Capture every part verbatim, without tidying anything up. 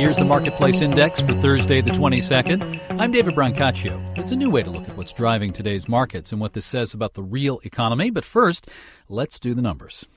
Here's the Marketplace Index for Thursday the twenty-second. I'm David Brancaccio. It's a new way to look at what's driving today's markets and what this says about the real economy. But first, let's do the numbers.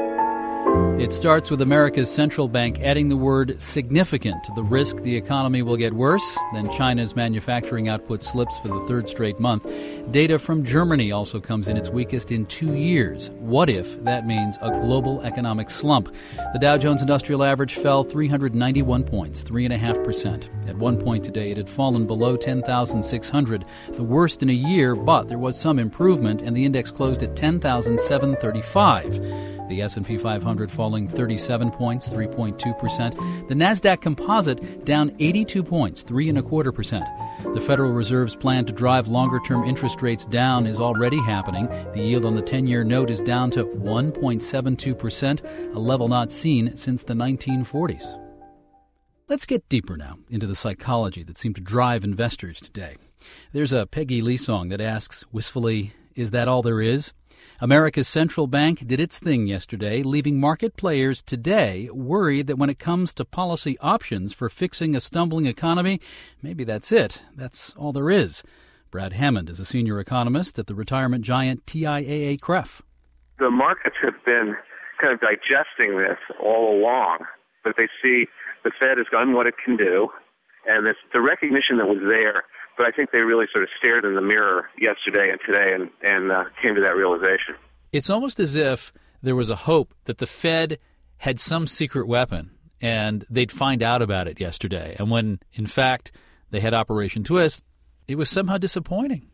It starts with America's central bank adding the word significant to the risk the economy will get worse. Then China's manufacturing output slips for the third straight month. Data from Germany also comes in its weakest in two years. What if that means a global economic slump? The Dow Jones Industrial Average fell three hundred ninety-one points, three point five percent. At one point today, it had fallen below ten thousand six hundred, the worst in a year, but there was some improvement, and the index closed at ten thousand seven hundred thirty-five. The S and P five hundred falling thirty-seven points, three point two percent. The NASDAQ Composite down eighty-two points, three point five quarter percent. The Federal Reserve's plan to drive longer-term interest rates down is already happening. The yield on the ten-year note is down to one point seven two percent, a level not seen since the nineteen forties. Let's get deeper now into the psychology that seemed to drive investors today. There's a Peggy Lee song that asks, wistfully, is that all there is? America's central bank did its thing yesterday, leaving market players today worried that when it comes to policy options for fixing a stumbling economy, maybe that's it. That's all there is. Brad Hammond is a senior economist at the retirement giant T I A A C R E F. The markets have been kind of digesting this all along, but they see the Fed has done what it can do, and this, the recognition that was there. But I think they really sort of stared in the mirror yesterday and today and, and uh, came to that realization. It's almost as if there was a hope that the Fed had some secret weapon and they'd find out about it yesterday. And when, in fact, they had Operation Twist, it was somehow disappointing.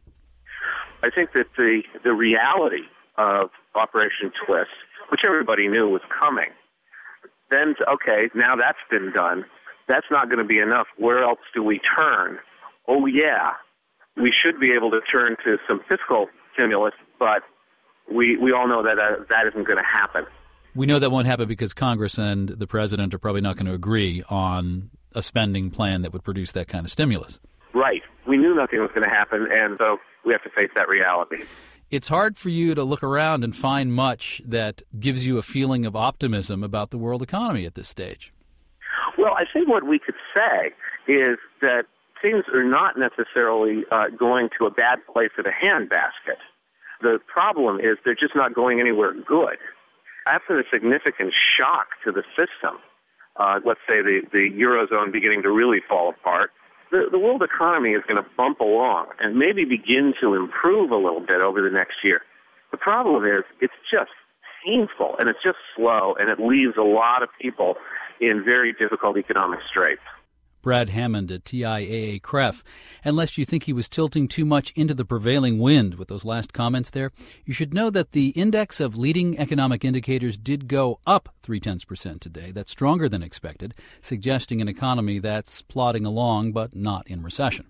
I think that the, the reality of Operation Twist, which everybody knew was coming, then, okay, now that's been done. That's not going to be enough. Where else do we turn? Oh, yeah, we should be able to turn to some fiscal stimulus, but we we all know that uh, that isn't going to happen. We know that won't happen because Congress and the president are probably not going to agree on a spending plan that would produce that kind of stimulus. Right. We knew nothing was going to happen, and so we have to face that reality. It's hard for you to look around and find much that gives you a feeling of optimism about the world economy at this stage. Well, I think what we could say is that things are not necessarily uh, going to a bad place in a handbasket. The problem is they're just not going anywhere good. After the significant shock to the system, uh, let's say the, the Eurozone beginning to really fall apart, the, the world economy is going to bump along and maybe begin to improve a little bit over the next year. The problem is it's just painful and it's just slow, and it leaves a lot of people in very difficult economic straits. Brad Hammond at T I A A C R E F. Unless you think he was tilting too much into the prevailing wind with those last comments there, you should know that the index of leading economic indicators did go up three-tenths percent today. That's stronger than expected, suggesting an economy that's plodding along but not in recession.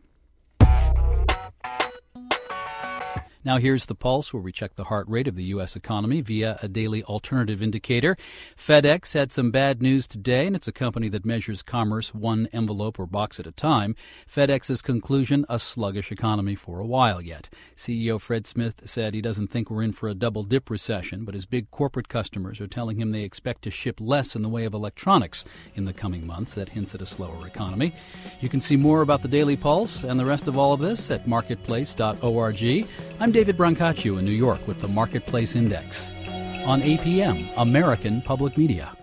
Now here's the pulse, where we check the heart rate of the U S economy via a daily alternative indicator. FedEx had some bad news today, and it's a company that measures commerce one envelope or box at a time. FedEx's conclusion, a sluggish economy for a while yet. C E O Fred Smith said he doesn't think we're in for a double-dip recession, but his big corporate customers are telling him they expect to ship less in the way of electronics in the coming months. That hints at a slower economy. You can see more about the Daily Pulse and the rest of all of this at marketplace dot org. I'm David Brancaccio in New York with the Marketplace Index on A P M, American Public Media.